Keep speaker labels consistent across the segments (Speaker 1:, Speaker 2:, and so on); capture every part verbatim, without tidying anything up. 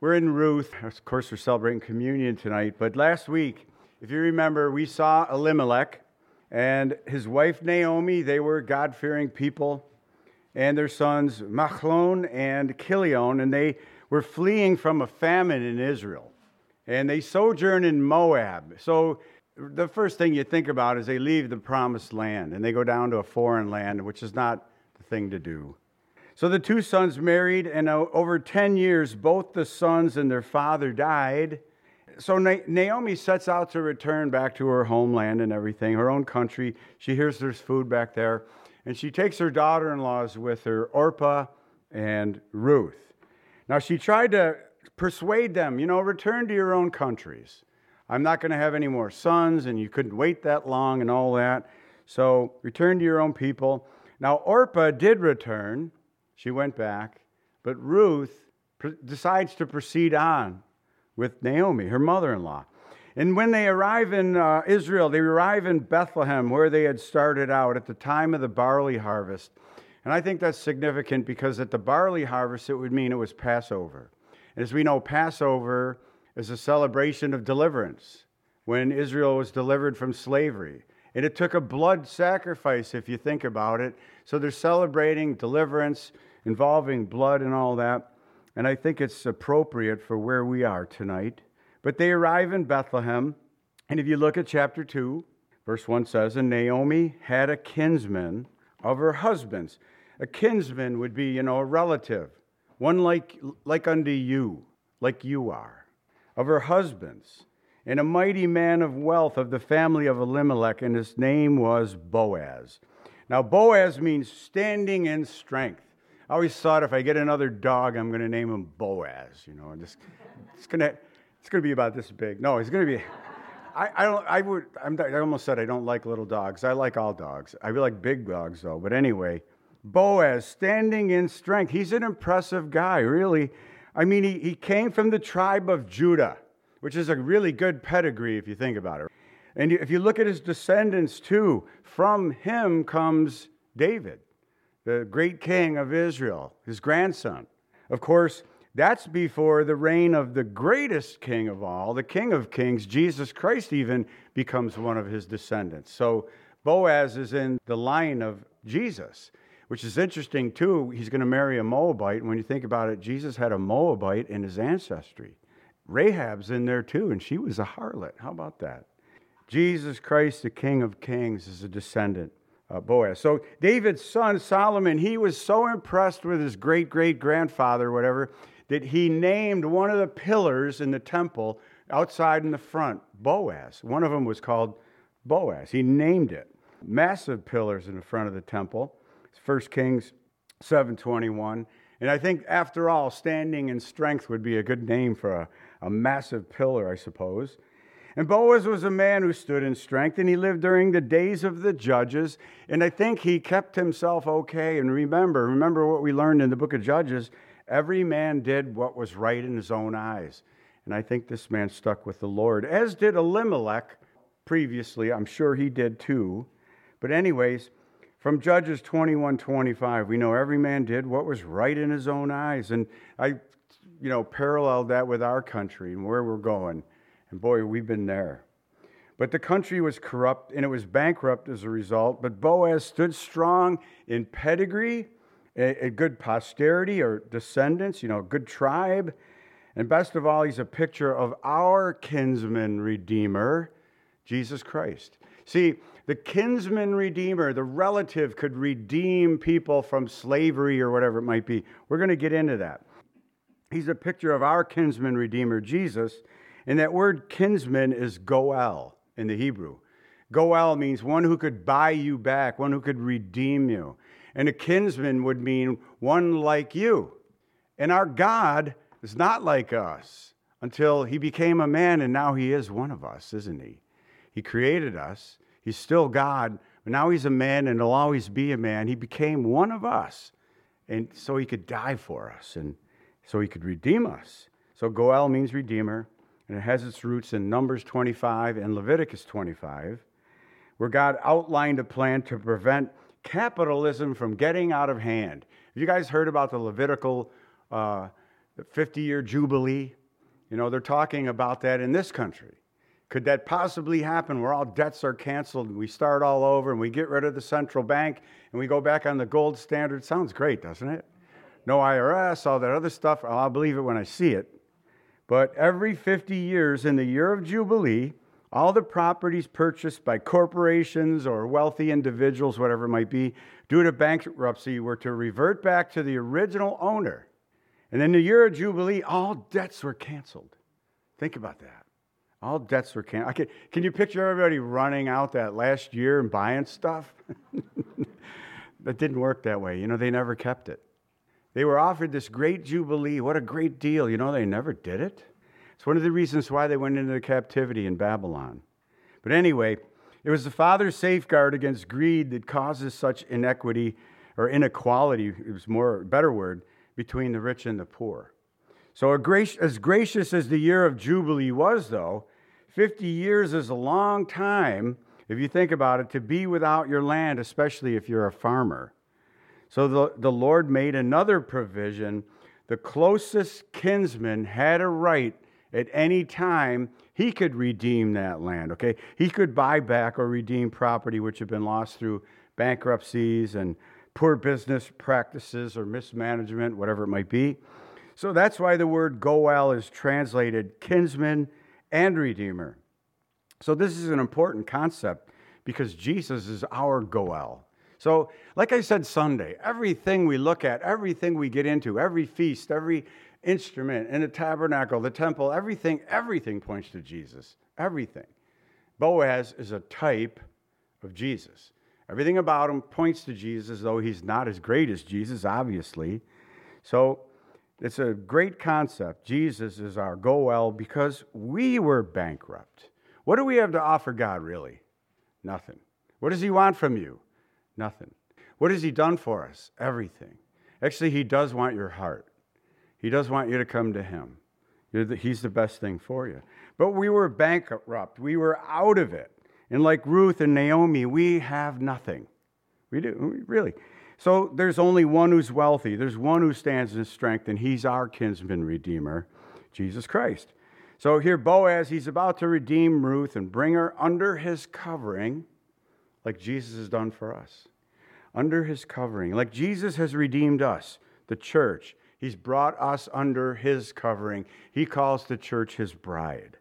Speaker 1: We're in Ruth. Of course, we're celebrating communion tonight. But last week, if you remember, we saw Elimelech and his wife Naomi. They were God-fearing people, and their sons Machlon and Kilion, and they were fleeing from a famine in Israel. And they sojourn in Moab. So the first thing you think about is they leave the promised land, and they go down to a foreign land, which is not the thing to do. So the two sons married, and over ten years, both the sons and their father died. So Naomi sets out to return back to her homeland and everything, her own country. She hears there's food back there, and she takes her daughter-in-laws with her, Orpah and Ruth. Now, she tried to persuade them, you know, return to your own countries. I'm not going to have any more sons, and you couldn't wait that long and all that. So return to your own people. Now, Orpah did return. She went back, but Ruth pr- decides to proceed on with Naomi, her mother-in-law. And when they arrive in uh, Israel, they arrive in Bethlehem, where they had started out at the time of the barley harvest. And I think that's significant because at the barley harvest, it would mean it was Passover. And as we know, Passover is a celebration of deliverance, when Israel was delivered from slavery. And it took a blood sacrifice, if you think about it. So they're celebrating deliverance, involving blood and all that. And I think it's appropriate for where we are tonight. But they arrive in Bethlehem. And if you look at chapter two, verse one says, "And Naomi had a kinsman of her husband's." A kinsman would be, you know, a relative. One like, like unto you, like you are. Of her husband's. And a mighty man of wealth of the family of Elimelech. And his name was Boaz. Now, Boaz means standing in strength. I always thought if I get another dog, I'm going to name him Boaz. You know, just it's going to it's going to be about this big. No, he's going to be. I, I don't. I would. I'm, I almost said I don't like little dogs. I like all dogs. I really like big dogs though. But anyway, Boaz standing in strength. He's an impressive guy, really. I mean, he, he came from the tribe of Judah, which is a really good pedigree if you think about it. And if you look at his descendants too, from him comes David, the great king of Israel, his grandson. Of course, that's before the reign of the greatest king of all, the King of Kings, Jesus Christ even becomes one of his descendants. So Boaz is in the line of Jesus, which is interesting too. He's going to marry a Moabite. And when you think about it, Jesus had a Moabite in his ancestry. Rahab's in there too, and she was a harlot. How about that? Jesus Christ, the King of Kings, is a descendant of Boaz. So David's son, Solomon, he was so impressed with his great-great-grandfather or whatever that he named one of the pillars in the temple outside in the front Boaz. One of them was called Boaz. He named it. Massive pillars in the front of the temple. First Kings seven twenty-one. And I think, after all, standing in strength would be a good name for a, a massive pillar, I suppose. And Boaz was a man who stood in strength, and he lived during the days of the judges. And I think he kept himself okay. And remember, remember what we learned in the book of Judges. Every man did what was right in his own eyes. And I think this man stuck with the Lord, as did Elimelech previously. I'm sure he did too. But anyways, from Judges twenty-one twenty-five, we know every man did what was right in his own eyes. And I, you know, paralleled that with our country and where we're going. And boy, we've been there. But the country was corrupt, and it was bankrupt as a result. But Boaz stood strong in pedigree, a, a good posterity or descendants, you know, a good tribe. And best of all, he's a picture of our kinsman redeemer, Jesus Christ. See, the kinsman redeemer, the relative, could redeem people from slavery or whatever it might be. We're going to get into that. He's a picture of our kinsman redeemer, Jesus. And that word kinsman is goel in the Hebrew. Goel means one who could buy you back, one who could redeem you. And a kinsman would mean one like you. And our God is not like us until he became a man, and now he is one of us, isn't he? He created us. He's still God, but now he's a man, and he'll always be a man. He became one of us, and so he could die for us, and so he could redeem us. So goel means redeemer. And it has its roots in Numbers twenty-five and Leviticus twenty-five, where God outlined a plan to prevent capitalism from getting out of hand. Have you guys heard about the Levitical uh, the fifty-year jubilee. You know, they're talking about that in this country. Could that possibly happen where all debts are canceled and we start all over and we get rid of the central bank and we go back on the gold standard? Sounds great, doesn't it? No I R S, all that other stuff. I'll believe it when I see it. But every fifty years in the year of Jubilee, all the properties purchased by corporations or wealthy individuals, whatever it might be, due to bankruptcy were to revert back to the original owner. And in the year of Jubilee, all debts were canceled. Think about that. All debts were canceled. Can, can you picture everybody running out that last year and buying stuff? That didn't work that way. You know, they never kept it. They were offered this great Jubilee. What a great deal. You know, they never did it. It's one of the reasons why they went into captivity in Babylon. But anyway, it was the Father's safeguard against greed that causes such inequity or inequality, it was more a better word, between the rich and the poor. So as gracious as the year of Jubilee was, though, fifty years is a long time, if you think about it, to be without your land, especially if you're a farmer. So the, the Lord made another provision. The closest kinsman had a right at any time. He could redeem that land, okay? He could buy back or redeem property which had been lost through bankruptcies and poor business practices or mismanagement, whatever it might be. So that's why the word goel is translated kinsman and redeemer. So this is an important concept because Jesus is our goel. So, like I said Sunday, everything we look at, everything we get into, every feast, every instrument in the tabernacle, the temple, everything, everything points to Jesus. Everything. Boaz is a type of Jesus. Everything about him points to Jesus, though he's not as great as Jesus, obviously. So, it's a great concept. Jesus is our goel because we were bankrupt. What do we have to offer God, really? Nothing. What does he want from you? Nothing. What has he done for us? Everything. Actually, he does want your heart. He does want you to come to him. You're the, he's the best thing for you. But we were bankrupt. We were out of it. And like Ruth and Naomi, we have nothing. We do, really. So there's only one who's wealthy. There's one who stands in strength, and he's our kinsman redeemer, Jesus Christ. So here Boaz, he's about to redeem Ruth and bring her under his covering, like Jesus has done for us. Under his covering. Like Jesus has redeemed us, the church. He's brought us under his covering. He calls the church his bride.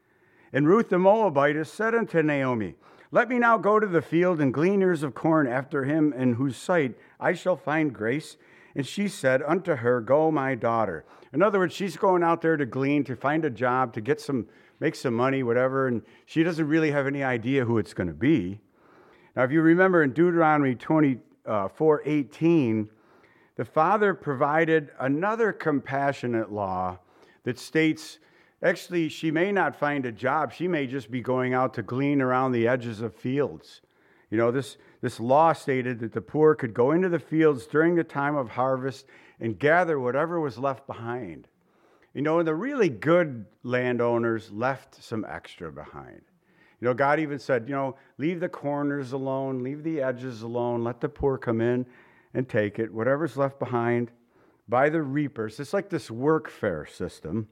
Speaker 1: And Ruth the Moabitess said unto Naomi, Let me now go to the field and glean ears of corn after him in whose sight I shall find grace. And she said unto her, Go, my daughter. In other words, she's going out there to glean, to find a job, to get some, make some money, whatever. And she doesn't really have any idea who it's going to be. Now, if you remember in Deuteronomy twenty-four eighteen, the Father provided another compassionate law that states, actually, she may not find a job. She may just be going out to glean around the edges of fields. You know, this, this law stated that the poor could go into the fields during the time of harvest and gather whatever was left behind. You know, and the really good landowners left some extra behind. You know, God even said, you know, leave the corners alone, leave the edges alone, let the poor come in and take it, whatever's left behind by the reapers. It's like this workfare system.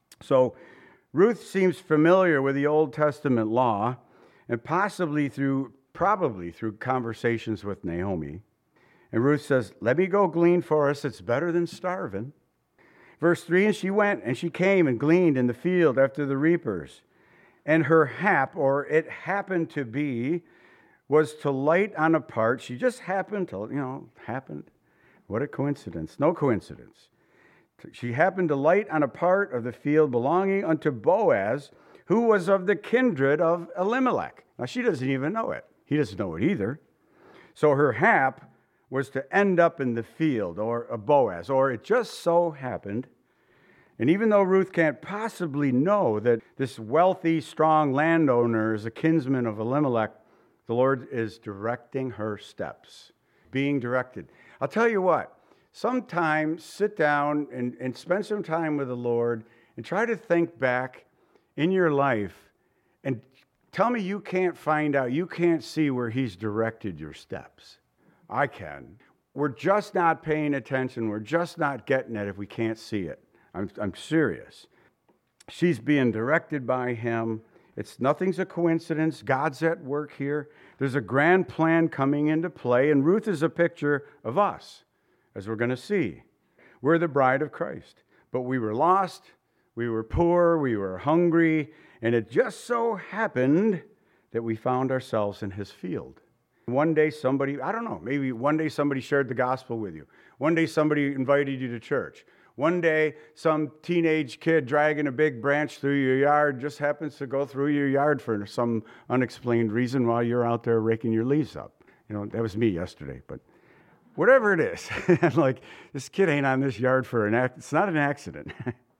Speaker 1: So Ruth seems familiar with the Old Testament law, and possibly through, probably through conversations with Naomi. And Ruth says, let me go glean for us. It's better than starving. Verse three, and she went, and she came and gleaned in the field after the reapers. And her hap, or it happened to be, was to light on a part. She just happened to, you know, happened. What a coincidence. No coincidence. She happened to light on a part of the field belonging unto Boaz, who was of the kindred of Elimelech. Now, she doesn't even know it. He doesn't know it either. So her hap was to end up in the field, or a Boaz, or it just so happened. And even though Ruth can't possibly know that this wealthy, strong landowner is a kinsman of Elimelech, the Lord is directing her steps, being directed. I'll tell you what, sometimes sit down and, and spend some time with the Lord and try to think back in your life and tell me you can't find out, you can't see where he's directed your steps. I can. We're just not paying attention. We're just not getting it if we can't see it. I'm, I'm serious. She's being directed by him. It's nothing's a coincidence. God's at work here. There's a grand plan coming into play, and Ruth is a picture of us, as we're going to see. We're the bride of Christ, but we were lost, we were poor, we were hungry, and it just so happened that we found ourselves in his field. One day somebody, I don't know, maybe one day somebody shared the gospel with you. One day somebody invited you to church. One day some teenage kid dragging a big branch through your yard just happens to go through your yard for some unexplained reason while you're out there raking your leaves up. You know, that was me yesterday, but whatever it is. I'm like, this kid ain't on this yard for an act. It's not an accident.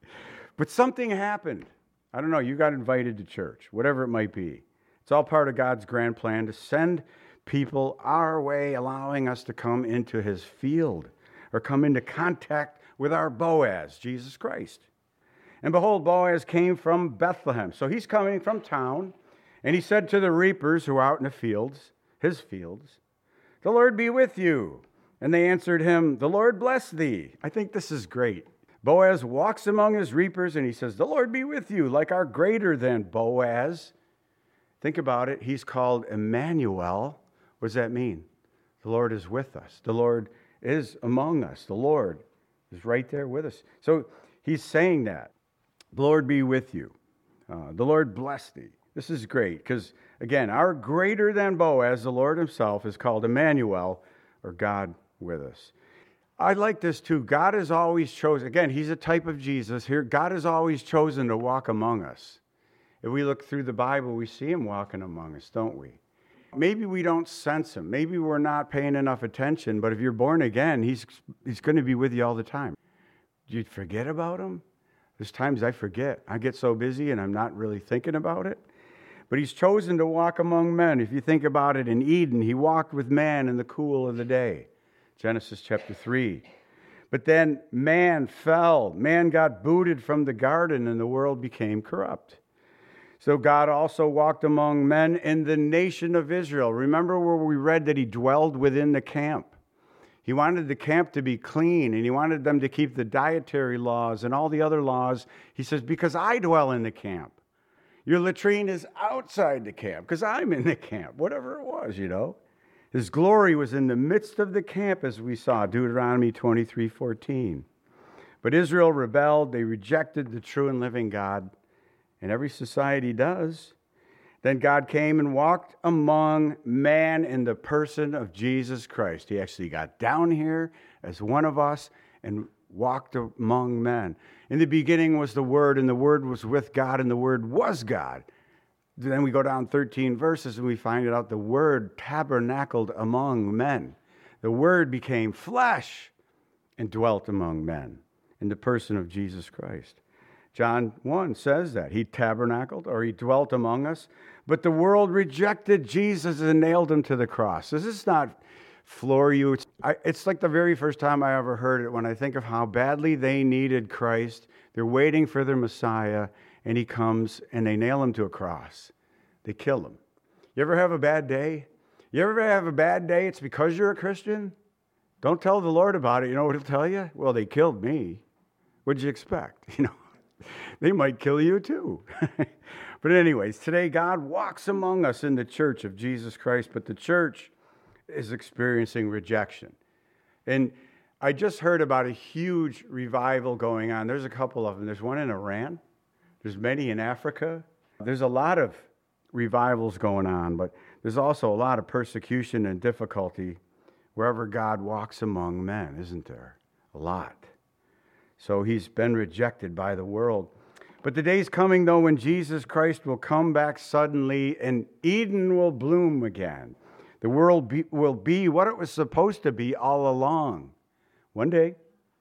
Speaker 1: But something happened. I don't know, you got invited to church, whatever it might be. It's all part of God's grand plan to send people our way, allowing us to come into his field or come into contact with our Boaz, Jesus Christ. And behold, Boaz came from Bethlehem. So he's coming from town, and he said to the reapers who are out in the fields, his fields, "The Lord be with you." And they answered him, "The Lord bless thee." I think this is great. Boaz walks among his reapers, and he says, "The Lord be with you," like our greater than Boaz. Think about it. He's called Emmanuel. What does that mean? The Lord is with us. The Lord is among us. The Lord is right there with us. So he's saying that. The Lord be with you. Uh, the Lord bless thee. This is great because, again, our greater than Boaz, the Lord himself, is called Emmanuel, or God with us. I like this too. God has always chosen, again, he's a type of Jesus here. God has always chosen to walk among us. If we look through the Bible, we see him walking among us, don't we? Maybe we don't sense him. Maybe we're not paying enough attention, but if you're born again, he's he's going to be with you all the time. Do you forget about him? There's times I forget. I get so busy and I'm not really thinking about it. But he's chosen to walk among men. If you think about it, in Eden, he walked with man in the cool of the day. Genesis chapter three. But then man fell. Man got booted from the garden and the world became corrupt. So God also walked among men in the nation of Israel. Remember where we read that he dwelled within the camp. He wanted the camp to be clean, and he wanted them to keep the dietary laws and all the other laws. He says, because I dwell in the camp. Your latrine is outside the camp, because I'm in the camp, whatever it was, you know. His glory was in the midst of the camp, as we saw, Deuteronomy twenty-three fourteen. But Israel rebelled. They rejected the true and living God. And every society does. Then God came and walked among man in the person of Jesus Christ. He actually got down here as one of us and walked among men. In the beginning was the Word, and the Word was with God, and the Word was God. Then we go down thirteen verses, and we find out the Word tabernacled among men. The Word became flesh and dwelt among men in the person of Jesus Christ. John one says that. He tabernacled, or he dwelt among us, but the world rejected Jesus and nailed him to the cross. This is not floor you. It's, I, it's like the very first time I ever heard it when I think of how badly they needed Christ. They're waiting for their Messiah, and he comes, and they nail him to a cross. They kill him. You ever have a bad day? You ever have a bad day? It's because you're a Christian? Don't tell the Lord about it. You know what he'll tell you? Well, they killed me. What'd you expect? You know. They might kill you too. But anyways, today God walks among us in the church of Jesus Christ, but the church is experiencing rejection. And I just heard about a huge revival going on. There's a couple of them. There's one in Iran. There's many in Africa. There's a lot of revivals going on, but there's also a lot of persecution and difficulty wherever God walks among men, isn't there? A lot. So he's been rejected by the world. But the day's coming, though, when Jesus Christ will come back suddenly and Eden will bloom again. The world be, will be what it was supposed to be all along. One day,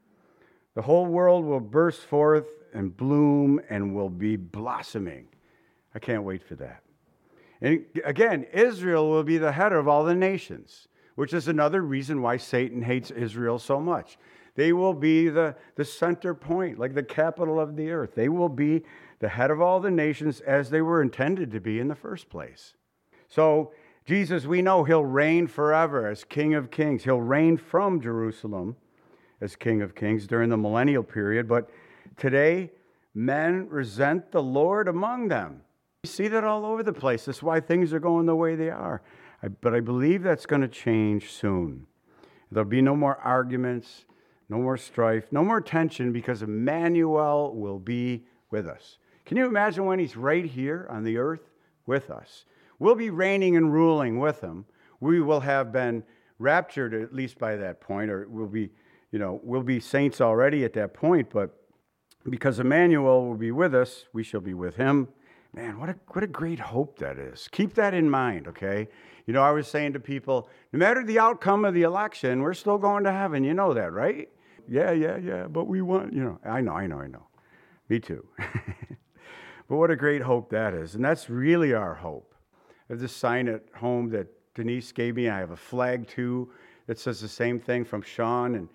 Speaker 1: the whole world will burst forth and bloom and will be blossoming. I can't wait for that. And again, Israel will be the head of all the nations, which is another reason why Satan hates Israel so much. They will be the, the center point, like the capital of the earth. They will be the head of all the nations as they were intended to be in the first place. So Jesus, we know he'll reign forever as King of Kings. He'll reign from Jerusalem as King of Kings during the millennial period. But Today, men resent the Lord among them. You see that all over the place. That's why things are going the way they are. I, but I believe that's going to change soon. There'll be no more arguments, no more strife, no more tension, because Emmanuel will be with us. Can you imagine when he's right here on the earth with us? We'll be reigning and ruling with him. We will have been raptured at least by that point, or we'll be, you know, we'll be saints already at that point, but because Emmanuel will be with us, we shall be with him. Man, what a what a great hope that is. Keep that in mind, okay? You know, I was saying to people, no matter the outcome of the election, we're still going to heaven. You know that, right? Yeah, yeah, yeah, but we want, you know, I know, I know, I know. Me too. But what a great hope that is. And that's really our hope. I have this sign at home that Denise gave me. I have a flag, too, that says the same thing from Sean. And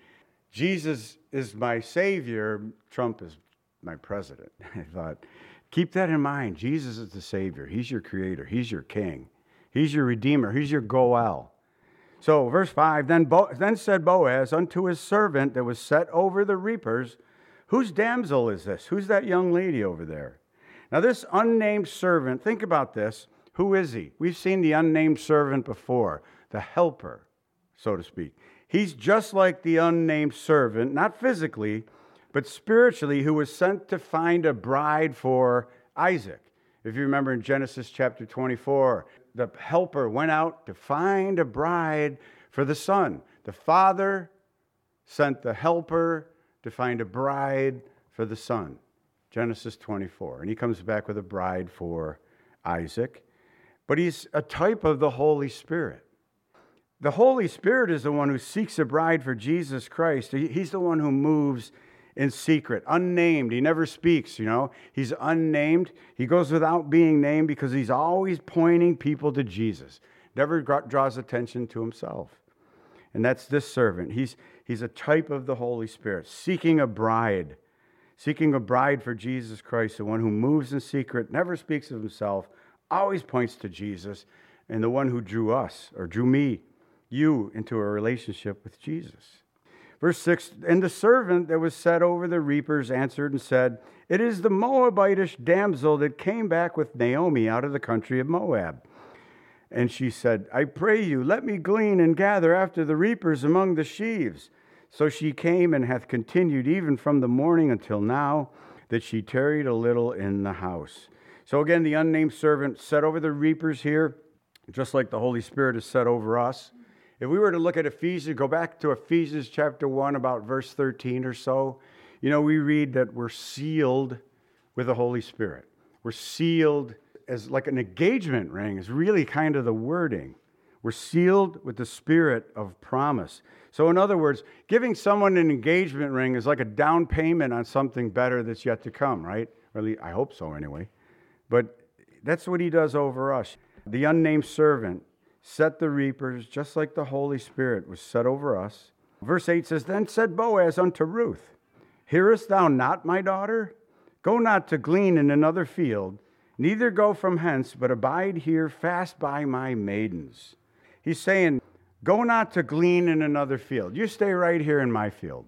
Speaker 1: Jesus is my Savior. Trump is my president. I thought, keep that in mind. Jesus is the Savior. He's your Creator. He's your King. He's your Redeemer. He's your Goel. So, verse five, then, Bo- then said Boaz unto his servant that was set over the reapers, whose damsel is this? Who's that young lady over there? Now, this unnamed servant, think about this. Who is he? We've seen the unnamed servant before, the helper, so to speak. He's just like the unnamed servant, not physically, but spiritually, who was sent to find a bride for Isaac. If you remember in Genesis chapter twenty-four, the helper went out to find a bride for the son. The father sent the helper to find a bride for the son. Genesis twenty-four. And he comes back with a bride for Isaac. But he's a type of the Holy Spirit. The Holy Spirit is the one who seeks a bride for Jesus Christ. He's the one who moves in secret, unnamed. He never speaks, you know. He's unnamed. He goes without being named because he's always pointing people to Jesus. Never draws attention to himself. And that's this servant. He's, he's a type of the Holy Spirit, seeking a bride. Seeking a bride for Jesus Christ, the one who moves in secret, never speaks of himself, always points to Jesus, and the one who drew us, or drew me, you, into a relationship with Jesus. Verse six, and the servant that was set over the reapers answered and said, it is the Moabitish damsel that came back with Naomi out of the country of Moab. And she said, I pray you, let me glean and gather after the reapers among the sheaves. So she came and hath continued even from the morning until now, that she tarried a little in the house. So again, the unnamed servant set over the reapers here, just like the Holy Spirit is set over us. If we were to look at Ephesians, go back to Ephesians chapter one, about verse thirteen or so, you know, we read that we're sealed with the Holy Spirit. We're sealed as like an engagement ring is really kind of the wording. We're sealed with the spirit of promise. So in other words, giving someone an engagement ring is like a down payment on something better that's yet to come, right? Or at least I hope so anyway. But that's what he does over us. The unnamed servant set the reapers just like the Holy Spirit was set over us. Verse eight says, then said Boaz unto Ruth, hearest thou not, my daughter? Go not to glean in another field, neither go from hence, but abide here fast by my maidens. He's saying, go not to glean in another field. You stay right here in my field.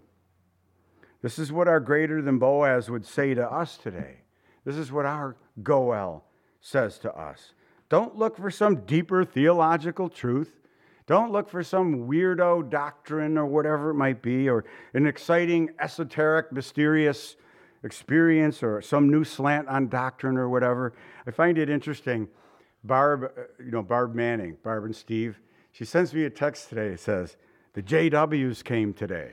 Speaker 1: This is what our greater than Boaz would say to us today. This is what our Goel says to us. Don't look for some deeper theological truth. Don't look for some weirdo doctrine or whatever it might be, or an exciting, esoteric, mysterious experience, or some new slant on doctrine or whatever. I find it interesting. Barb, you know, Barb Manning, Barb and Steve, she sends me a text today. It says, the J Ws came today.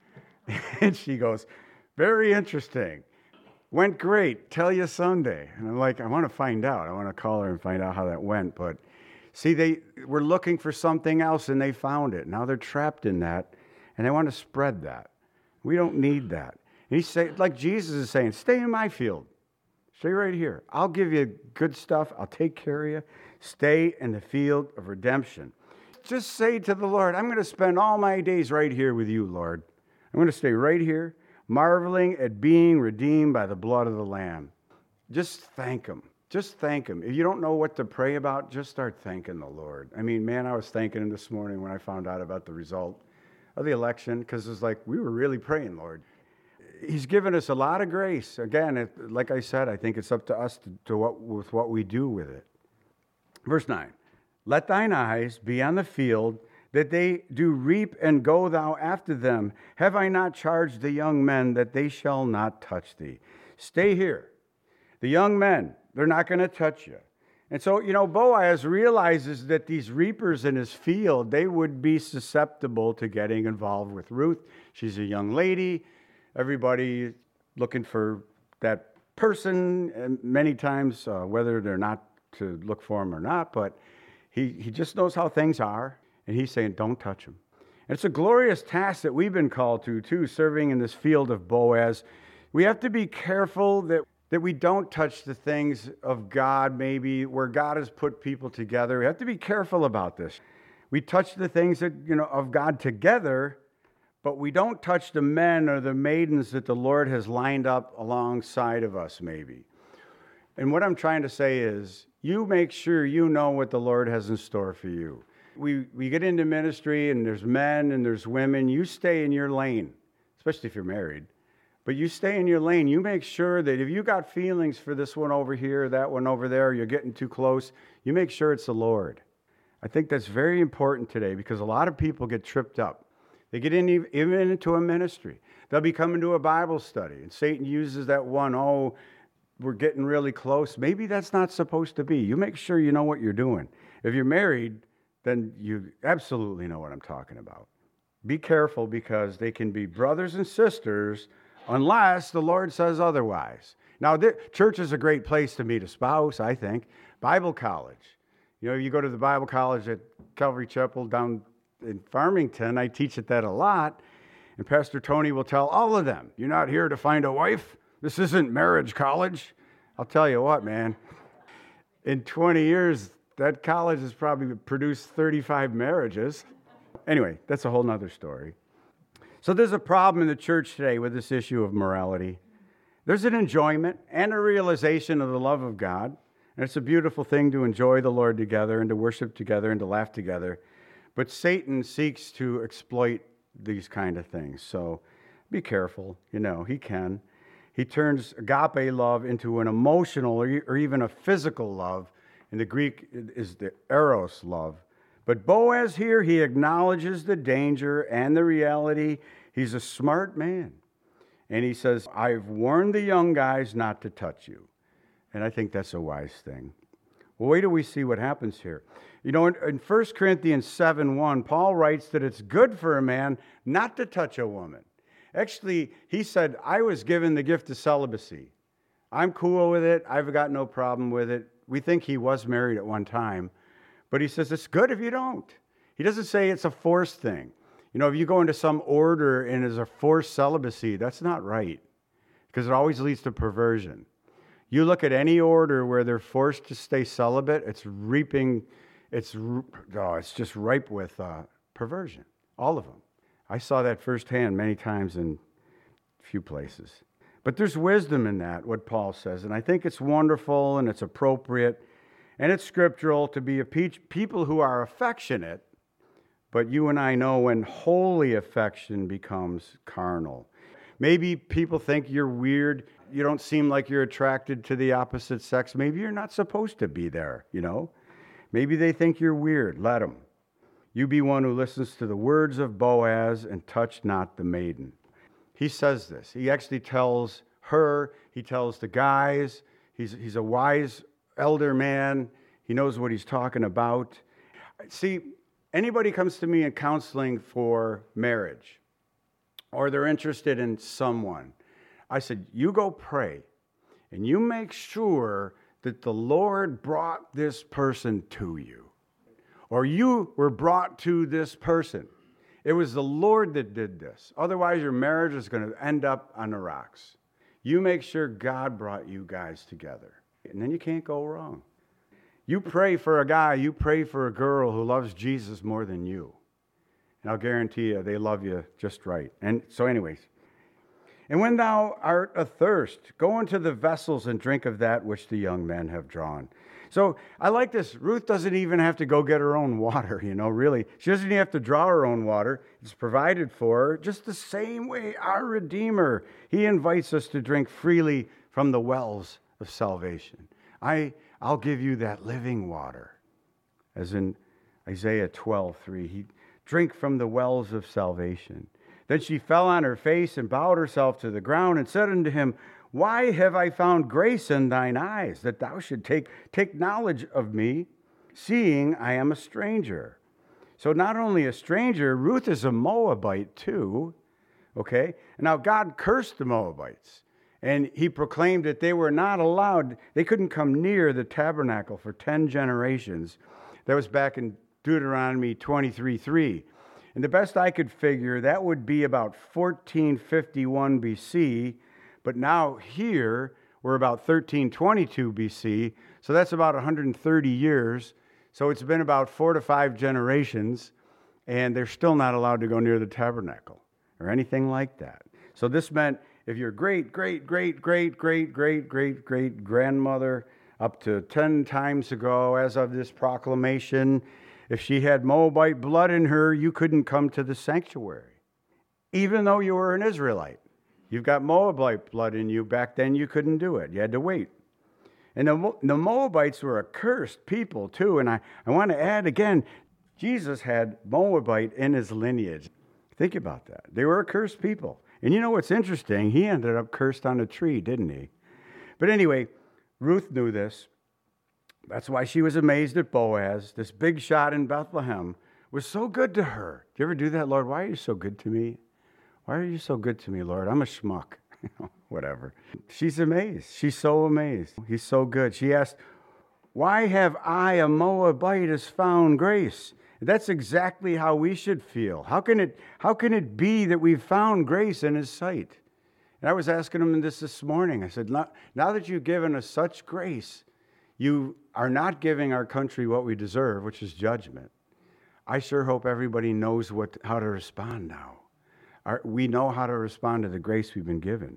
Speaker 1: And she goes, very interesting. Went great. Tell you Sunday. And I'm like, I want to find out. I want to call her and find out how that went. But see, they were looking for something else and they found it. Now they're trapped in that and they want to spread that. We don't need that. And he's saying, like Jesus is saying, stay in my field. Stay right here. I'll give you good stuff. I'll take care of you. Stay in the field of redemption. Just say to the Lord, I'm going to spend all my days right here with you, Lord. I'm going to stay right here, marveling at being redeemed by the blood of the Lamb. Just thank him. Just thank him. If you don't know what to pray about, just start thanking the Lord. I mean, man, I was thanking him this morning when I found out about the result of the election, because it was like, we were really praying, Lord. he's given us a lot of grace. Again, it, like I said, I think it's up to us to, to what, with what we do with it. Verse nine, let thine eyes be on the field, that they do reap, and go thou after them. Have I not charged the young men that they shall not touch thee? Stay here. The young men, they're not going to touch you. And so, you know, Boaz realizes that these reapers in his field, they would be susceptible to getting involved with Ruth. She's a young lady. Everybody looking for that person, and many times, uh, whether they're not to look for him or not, but he, he just knows how things are, and he's saying, don't touch him. And it's a glorious task that we've been called to, too, serving in this field of Boaz. We have to be careful that that we don't touch the things of God, maybe where God has put people together. We have to be careful about this. We touch the things that, you know, of God together, but we don't touch the men or the maidens that the Lord has lined up alongside of us, maybe. And what I'm trying to say is, you make sure you know what the Lord has in store for you. We we get into ministry, and there's men and there's women. You stay in your lane, especially if you're married. But you stay in your lane. You make sure that if you got feelings for this one over here, that one over there, you're getting too close, you make sure it's the Lord. I think that's very important today, because a lot of people get tripped up. They get in, even into a ministry. They'll be coming to a Bible study, and Satan uses that one, oh, we're getting really close. Maybe that's not supposed to be. You make sure you know what you're doing. If you're married, then you absolutely know what I'm talking about. Be careful, because they can be brothers and sisters unless the Lord says otherwise. Now, the church is a great place to meet a spouse, I think. Bible college. You know, you go to the Bible college at Calvary Chapel down in Farmington. I teach at that a lot. And Pastor Tony will tell all of them, you're not here to find a wife. This isn't marriage college. I'll tell you what, man. In twenty years, that college has probably produced thirty-five marriages. Anyway, that's a whole nother story. So there's a problem in the church today with this issue of morality. There's an enjoyment and a realization of the love of God. And it's a beautiful thing to enjoy the Lord together and to worship together and to laugh together. But Satan seeks to exploit these kind of things. So be careful. You know, he can. He turns agape love into an emotional or even a physical love. In the Greek is the eros love. But Boaz here, he acknowledges the danger and the reality. He's a smart man. And he says, I've warned the young guys not to touch you. And I think that's a wise thing. Well, wait till we see what happens here. You know, in, in First Corinthians seven one, Paul writes that it's good for a man not to touch a woman. Actually, he said, I was given the gift of celibacy. I'm cool with it. I've got no problem with it. We think he was married at one time. But he says it's good if you don't. He doesn't say it's a forced thing. You know, if you go into some order and there's a forced celibacy, that's not right, because it always leads to perversion. You look at any order where they're forced to stay celibate, it's reaping, it's oh, it's just ripe with uh, perversion. All of them. I saw that firsthand many times in a few places. But there's wisdom in that, what Paul says, and I think it's wonderful and it's appropriate. And it's scriptural to be a pe- people who are affectionate, but you and I know when holy affection becomes carnal. Maybe people think you're weird. You don't seem like you're attracted to the opposite sex. Maybe you're not supposed to be there, you know. Maybe they think you're weird. Let them. You be one who listens to the words of Boaz and touch not the maiden. He says this. He actually tells her, he tells the guys, he's, he's a wise elder man, he knows what he's talking about. See, anybody comes to me in counseling for marriage, or they're interested in someone, I said, you go pray, and you make sure that the Lord brought this person to you, or you were brought to this person. It was the Lord that did this. Otherwise, your marriage is going to end up on the rocks. You make sure God brought you guys together. And then you can't go wrong. You pray for a guy, you pray for a girl who loves Jesus more than you. And I'll guarantee you, they love you just right. And so anyways. And when thou art athirst, go into the vessels and drink of that which the young men have drawn. So I like this. Ruth doesn't even have to go get her own water, you know, really. She doesn't even have to draw her own water. It's provided for her just the same way our Redeemer. He invites us to drink freely from the wells of salvation. I, I'll give you that living water. As in Isaiah twelve three, he drink from the wells of salvation. Then she fell on her face and bowed herself to the ground and said unto him, Why have I found grace in thine eyes, that thou should take, take knowledge of me, seeing I am a stranger? So not only a stranger, Ruth is a Moabite too, okay? Now God cursed the Moabites, and he proclaimed that they were not allowed, they couldn't come near the tabernacle for ten generations. That was back in Deuteronomy twenty-three three. And the best I could figure, that would be about fourteen fifty-one B C, but now here, we're about thirteen twenty-two B C, so that's about one hundred thirty years. So it's been about four to five generations, and they're still not allowed to go near the tabernacle or anything like that. So this meant if your great, great, great, great, great, great, great, great grandmother up to ten times ago, as of this proclamation, if she had Moabite blood in her, you couldn't come to the sanctuary, even though you were an Israelite. You've got Moabite blood in you. Back then, you couldn't do it. You had to wait. And the, the Moabites were a cursed people, too. And I, I want to add again, Jesus had Moabite in his lineage. Think about that. They were a cursed people. And you know what's interesting? He ended up cursed on a tree, didn't he? But anyway, Ruth knew this. That's why she was amazed at Boaz. This big shot in Bethlehem was so good to her. Do you ever do that, Lord? Why are you so good to me? Why are you so good to me, Lord? I'm a schmuck. Whatever. She's amazed. She's so amazed. He's so good. She asked, why have I, a Moabitess, found grace? That's exactly how we should feel. How can it, how can it be that we've found grace in his sight? And I was asking him this this morning. I said, now, now that you've given us such grace, you are not giving our country what we deserve, which is judgment. I sure hope everybody knows what, how to respond now. Our, we know how to respond to the grace we've been given.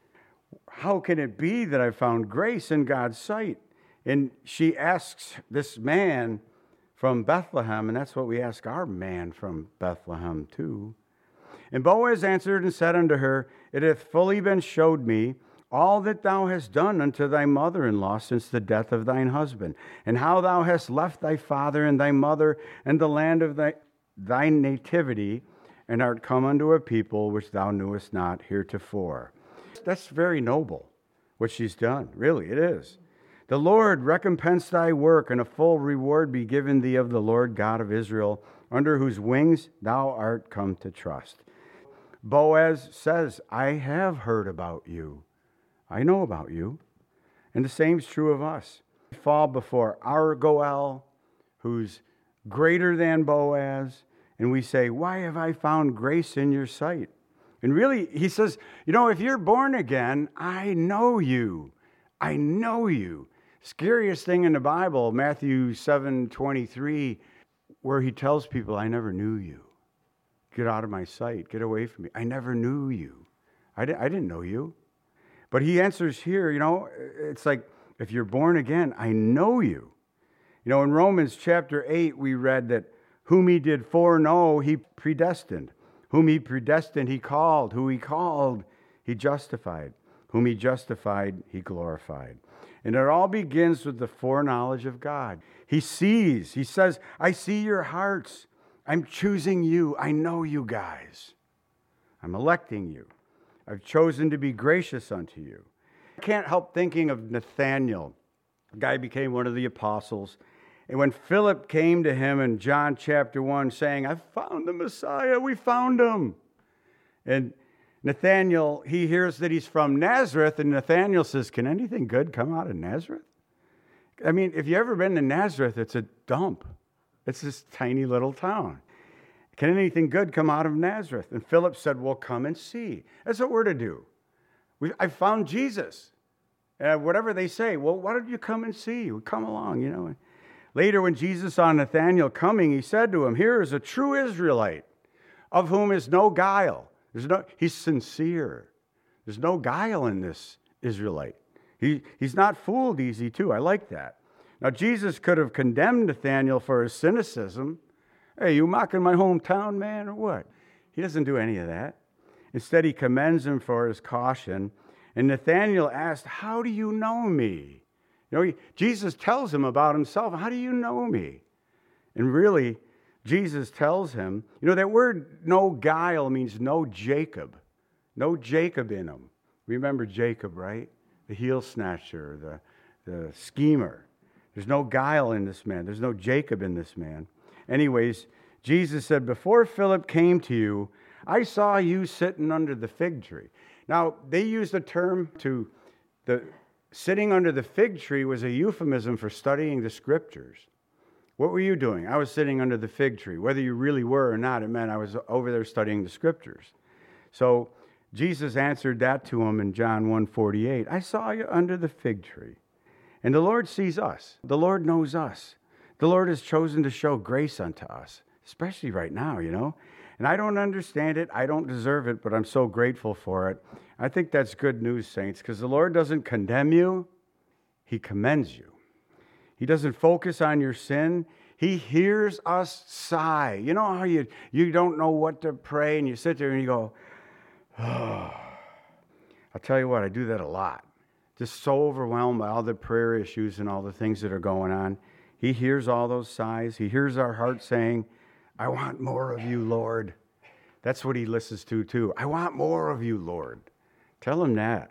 Speaker 1: How can it be that I found grace in God's sight? And she asks this man from Bethlehem, and that's what we ask our man from Bethlehem too. And Boaz answered and said unto her, It hath fully been showed me all that thou hast done unto thy mother-in-law since the death of thine husband, and how thou hast left thy father and thy mother and the land of thy, thy nativity, and art come unto a people which thou knewest not heretofore. That's very noble, what she's done. Really, it is. The Lord recompense thy work, and a full reward be given thee of the Lord God of Israel, under whose wings thou art come to trust. Boaz says, I have heard about you. I know about you. And the same is true of us. We fall before our Goel, who's greater than Boaz, and we say, why have I found grace in your sight? And really, he says, you know, if you're born again, I know you. I know you. Scariest thing in the Bible, Matthew seven twenty-three, where he tells people, I never knew you. Get out of my sight. Get away from me. I never knew you. I, di- I didn't know you. But he answers here, you know, it's like, if you're born again, I know you. You know, in Romans chapter eight, we read that whom he did foreknow, he predestined. Whom he predestined, he called. Who he called, he justified. Whom he justified, he glorified. And it all begins with the foreknowledge of God. He sees. He says, I see your hearts. I'm choosing you. I know you guys. I'm electing you. I've chosen to be gracious unto you. I can't help thinking of Nathanael. The guy became one of the apostles. And when Philip came to him in John chapter one saying, I found the Messiah, we found him. And Nathanael, he hears that he's from Nazareth, and Nathanael says, can anything good come out of Nazareth? I mean, if you've ever been to Nazareth, it's a dump. It's this tiny little town. Can anything good come out of Nazareth? And Philip said, well, come and see. That's what we're to do. We, I found Jesus. Uh, whatever they say, well, why don't you come and see? Well, come along, you know. Later, when Jesus saw Nathanael coming, he said to him, here is a true Israelite, of whom is no guile. There's no, he's sincere. There's no guile in this Israelite. He, he's not fooled easy, too. I like that. Now, Jesus could have condemned Nathanael for his cynicism. Hey, you mocking my hometown, man, or what? He doesn't do any of that. Instead, he commends him for his caution. And Nathanael asked, how do you know me? You know, he, Jesus tells him about himself. How do you know me? And really, Jesus tells him, you know, that word no guile means no Jacob. No Jacob in him. Remember Jacob, right? The heel snatcher, the, the schemer. There's no guile in this man. There's no Jacob in this man. Anyways, Jesus said, before Philip came to you, I saw you sitting under the fig tree. Now, they used the term to, the sitting under the fig tree was a euphemism for studying the scriptures. What were you doing? I was sitting under the fig tree. Whether you really were or not, it meant I was over there studying the scriptures. So Jesus answered that to him in John one forty-eight. I saw you under the fig tree. And the Lord sees us. The Lord knows us. The Lord has chosen to show grace unto us, especially right now, you know. And I don't understand it. I don't deserve it, but I'm so grateful for it. I think that's good news, saints, because the Lord doesn't condemn you. He commends you. He doesn't focus on your sin. He hears us sigh. You know how you, you don't know what to pray, and you sit there and you go, oh. I'll tell you what, I do that a lot. Just so overwhelmed by all the prayer issues and all the things that are going on. He hears all those sighs. He hears our heart saying, I want more of you, Lord. That's what he listens to, too. I want more of you, Lord. Tell him that.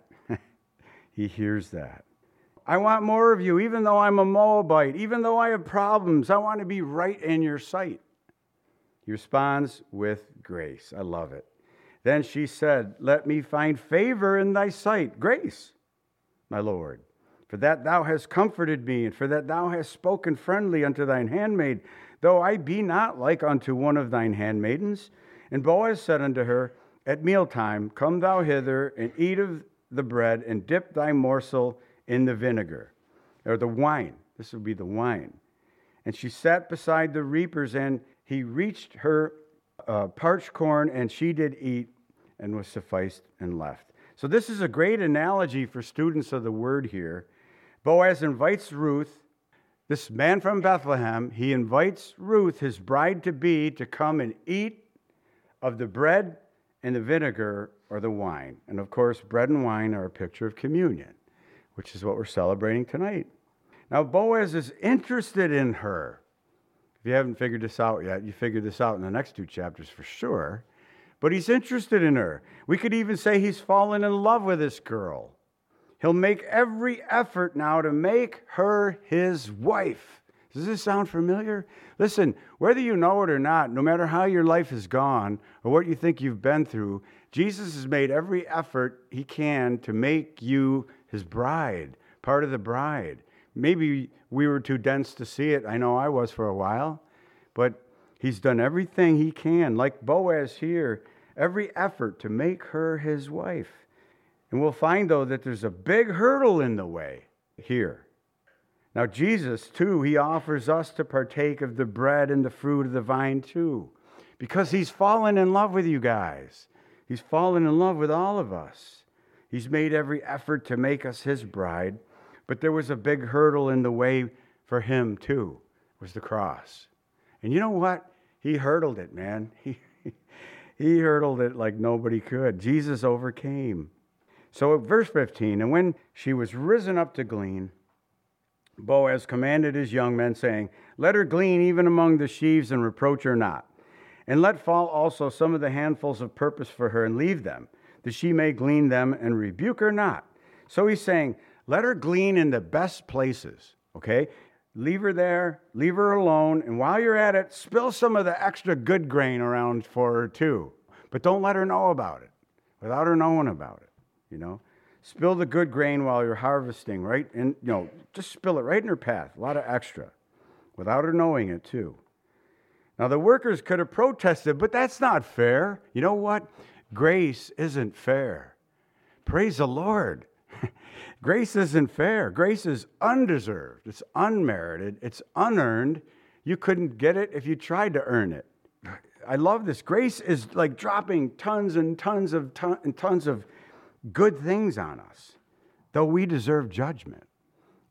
Speaker 1: He hears that. I want more of you, even though I'm a Moabite, even though I have problems. I want to be right in your sight. He responds with grace. I love it. Then she said, let me find favor in thy sight. Grace, my Lord. For that thou hast comforted me, and for that thou hast spoken friendly unto thine handmaid, though I be not like unto one of thine handmaidens. And Boaz said unto her, at mealtime, come thou hither, and eat of the bread, and dip thy morsel in the vinegar, or the wine. This would be the wine. And she sat beside the reapers, and he reached her uh, parched corn, and she did eat, and was sufficed, and left. So this is a great analogy for students of the word here. Boaz invites Ruth, this man from Bethlehem, he invites Ruth, his bride-to-be, to come and eat of the bread and the vinegar or the wine. And of course, bread and wine are a picture of communion, which is what we're celebrating tonight. Now, Boaz is interested in her. If you haven't figured this out yet, you figure this out in the next two chapters for sure. But he's interested in her. We could even say he's fallen in love with this girl. He'll make every effort now to make her his wife. Does this sound familiar? Listen, whether you know it or not, no matter how your life has gone or what you think you've been through, Jesus has made every effort he can to make you his bride, part of the bride. Maybe we were too dense to see it. I know I was for a while. But he's done everything he can, like Boaz here, every effort to make her his wife. And we'll find, though, that there's a big hurdle in the way here. Now, Jesus, too, he offers us to partake of the bread and the fruit of the vine, too, because he's fallen in love with you guys. He's fallen in love with all of us. He's made every effort to make us his bride, but there was a big hurdle in the way for him, too, was the cross. And you know what? He hurdled it, man. He, he hurdled it like nobody could. Jesus overcame. So verse fifteen, and when she was risen up to glean, Boaz commanded his young men, saying, let her glean even among the sheaves, and reproach her not. And let fall also some of the handfuls of purpose for her, and leave them, that she may glean them, and rebuke her not. So he's saying, let her glean in the best places, okay? Leave her there, leave her alone, and while you're at it, spill some of the extra good grain around for her too. But don't let her know about it, without her knowing about it. You know, spill the good grain while you're harvesting, right? And, you know, just spill it right in her path. A lot of extra, without her knowing it, too. Now, the workers could have protested, but that's not fair. You know what? Grace isn't fair. Praise the Lord. Grace isn't fair. Grace is undeserved. It's unmerited. It's unearned. You couldn't get it if you tried to earn it. I love this. Grace is like dropping tons and tons of ton, and tons of good things on us, though we deserve judgment.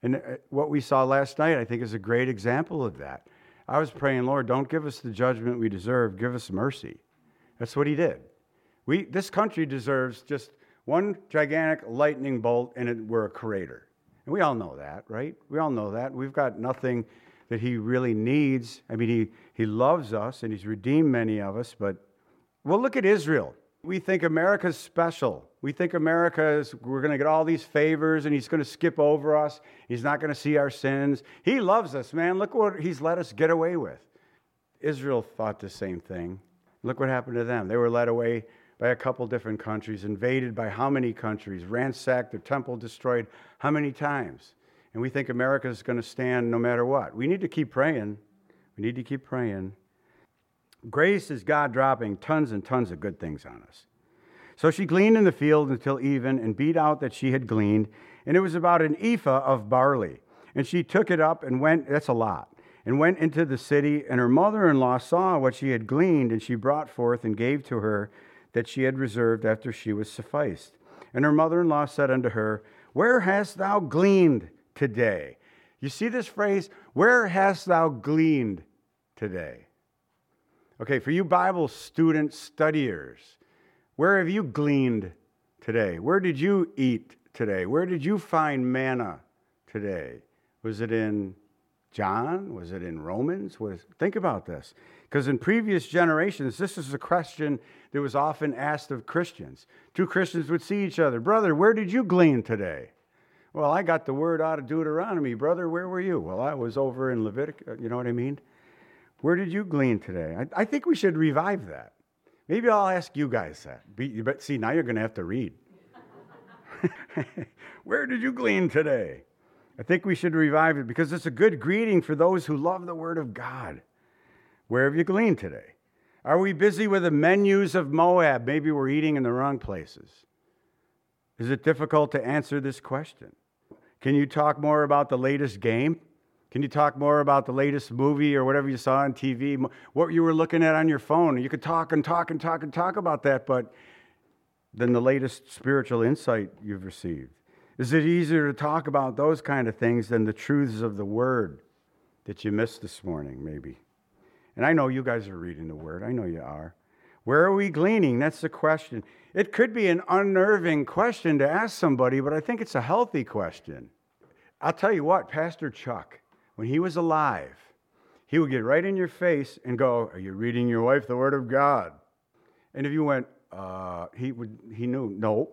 Speaker 1: And what we saw last night, I think, is a great example of that. I was praying, Lord, don't give us the judgment we deserve. Give us mercy. That's what he did. We, this country deserves just one gigantic lightning bolt, and it, we're a crater. And we all know that, right? We all know that. We've got nothing that he really needs. I mean, he, he loves us, and he's redeemed many of us. But, well, look at Israel. We think America's special. We think America is, we're going to get all these favors, and he's going to skip over us. He's not going to see our sins. He loves us, man. Look what he's let us get away with. Israel thought the same thing. Look what happened to them. They were led away by a couple different countries, invaded by how many countries, ransacked, their temple destroyed how many times? And we think America is going to stand no matter what. We need to keep praying. We need to keep praying. Grace is God dropping tons and tons of good things on us. So she gleaned in the field until even and beat out that she had gleaned, and it was about an ephah of barley. And she took it up and went, that's a lot, and went into the city, and her mother-in-law saw what she had gleaned, and she brought forth and gave to her that she had reserved after she was sufficed. And her mother-in-law said unto her, Where hast thou gleaned today? You see this phrase, where hast thou gleaned today? Okay, for you Bible student studiers, where have you gleaned today? Where did you eat today? Where did you find manna today? Was it in John? Was it in Romans? Was, think about this. Because in previous generations, this is a question that was often asked of Christians. Two Christians would see each other. Brother, where did you glean today? Well, I got the word out of Deuteronomy. Brother, where were you? Well, I was over in Leviticus. You know what I mean? Where did you glean today? I, I think we should revive that. Maybe I'll ask you guys that. Be, but see, now you're going to have to read. Where did you glean today? I think we should revive it because it's a good greeting for those who love the Word of God. Where have you gleaned today? Are we busy with the menus of Moab? Maybe we're eating in the wrong places. Is it difficult to answer this question? Can you talk more about the latest game? Can you talk more about the latest movie or whatever you saw on T V? What you were looking at on your phone? You could talk and talk and talk and talk about that, but then the latest spiritual insight you've received. Is it easier to talk about those kind of things than the truths of the Word that you missed this morning, maybe? And I know you guys are reading the Word. I know you are. Where are we gleaning? That's the question. It could be an unnerving question to ask somebody, but I think it's a healthy question. I'll tell you what, Pastor Chuck, when he was alive, he would get right in your face and go, are you reading your wife the Word of God? And if you went, uh, he would, he knew, no.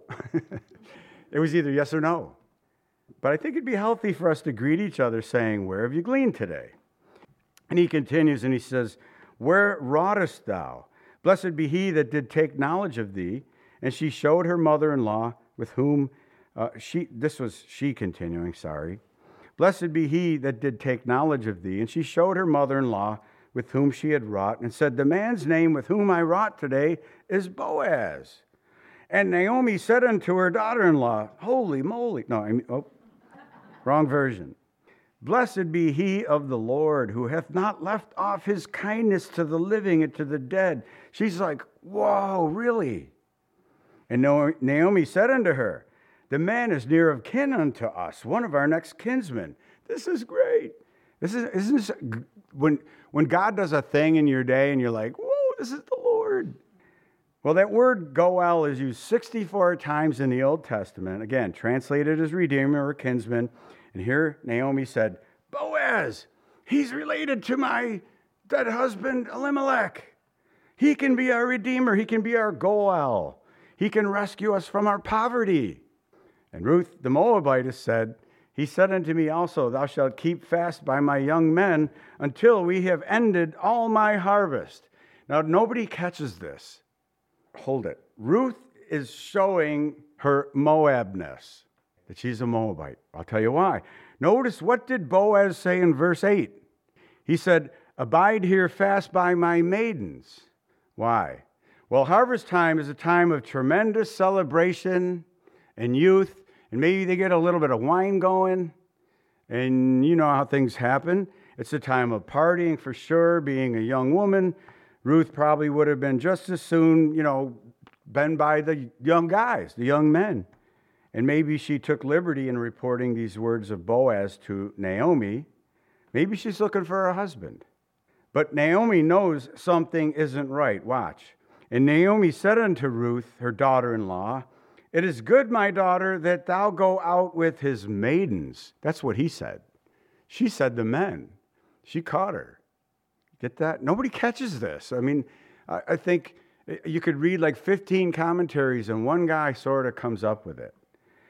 Speaker 1: It was either yes or no. But I think it'd be healthy for us to greet each other saying, where have you gleaned today? And he continues and he says, where wroughtest thou? Blessed be he that did take knowledge of thee. And she showed her mother-in-law with whom, uh, she, this was she continuing, sorry. Blessed be he that did take knowledge of thee. And she showed her mother-in-law with whom she had wrought, and said, the man's name with whom I wrought today is Boaz. And Naomi said unto her daughter-in-law, holy moly. No, I mean, oh, wrong version. Blessed be he of the Lord, who hath not left off his kindness to the living and to the dead. She's like, whoa, really? And Naomi said unto her, the man is near of kin unto us, one of our next kinsmen. This is great. This is, isn't this, when, when God does a thing in your day and you're like, whoa, this is the Lord. Well, that word goel is used sixty-four times in the Old Testament. Again, translated as redeemer or kinsman. And here Naomi said, Boaz, he's related to my dead husband Elimelech. He can be our redeemer. He can be our goel. He can rescue us from our poverty. And Ruth the Moabitess said, he said unto me also, thou shalt keep fast by my young men until we have ended all my harvest. Now, nobody catches this. Hold it. Ruth is showing her Moabness, that she's a Moabite. I'll tell you why. Notice, what did Boaz say in verse eight? He said, abide here fast by my maidens. Why? Well, harvest time is a time of tremendous celebration and youth, and maybe they get a little bit of wine going, and you know how things happen. It's a time of partying for sure. Being a young woman, Ruth probably would have been just as soon, you know, been by the young guys, the young men. And maybe she took liberty in reporting these words of Boaz to Naomi. Maybe she's looking for her husband. But Naomi knows something isn't right. Watch. And Naomi said unto Ruth, her daughter-in-law, "It is good, my daughter, that thou go out with his maidens." That's what he said. She said the men. She caught her. Get that? Nobody catches this. I mean, I, I think you could read like fifteen commentaries and one guy sort of comes up with it.